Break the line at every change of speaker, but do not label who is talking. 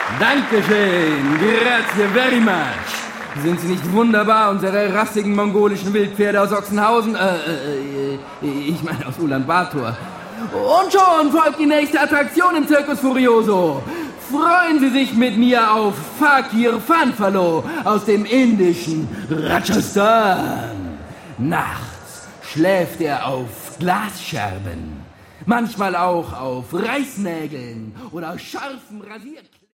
Dankeschön, grazie very much. Sind Sie nicht wunderbar, unsere rassigen mongolischen Wildpferde aus Ochsenhausen? Ich meine aus Ulaanbaatar. Und schon folgt die nächste Attraktion im Circus Furioso. Freuen Sie sich mit mir auf Fakir Fanfalo aus dem indischen Rajasthan. Nachts schläft er auf Glasscherben, manchmal auch auf Reißnägeln oder scharfen Rasierklingen.